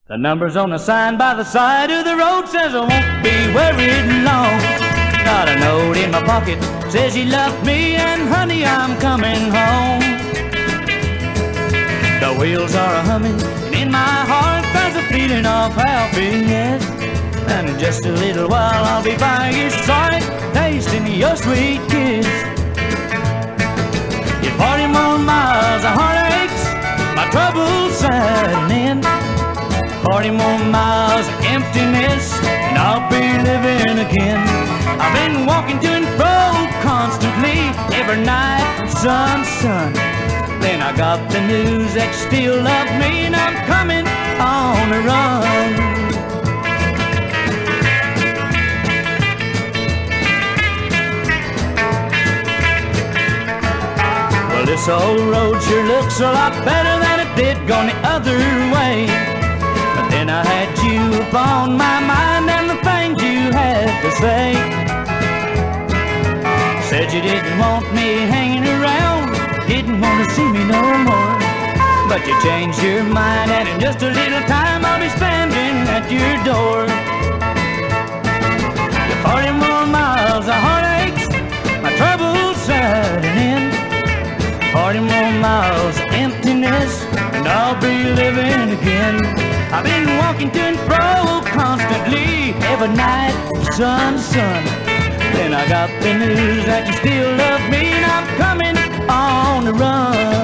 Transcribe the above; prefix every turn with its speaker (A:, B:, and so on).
A: The number's on the sign by the side of the road says I won't be worried long. Got a note in my pocket, says you love me and honey, I'm coming home. The wheels are a-humming and in my heart there's a feeling of happiness. And in just a little while I'll be by your side, tasting your sweet kiss. If 40 more miles of heartaches, my troubles setting in. 40 more miles of emptiness, and I'll be living again. I've been walking to and fro constantly, every night, son, son. Then I got the news that you still love me, and I'm coming on the run. Well, this old road sure looks a lot better than it did going the other way. But then I had you upon my mind and the things you had to say. Said you didn't want me hanging around, didn't want to see me no more. But you changed your mind and in just a little time I'll be standing at your door. Your 40 more miles of heartaches, my troubles setting in. 40 more miles of emptiness, and I'll be living again. I've been walking to and fro constantly, every night, son, son. Then I got the news that you still love me, and I'm coming on the run.